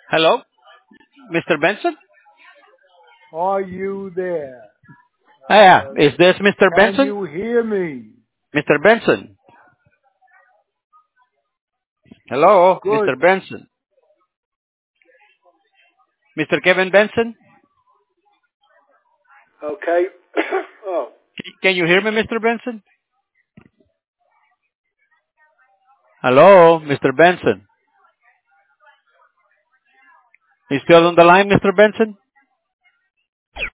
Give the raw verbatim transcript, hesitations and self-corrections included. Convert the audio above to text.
Hello, mister Benson? Are you there? Yeah, Uh, is this mister can Benson? you hear me? mister Benson? Hello, Good. mister Benson? mister Kevin Benson? Okay. oh, C- Can you hear me, mister Benson? Hello, mister Benson? You still on the line, mister Benson?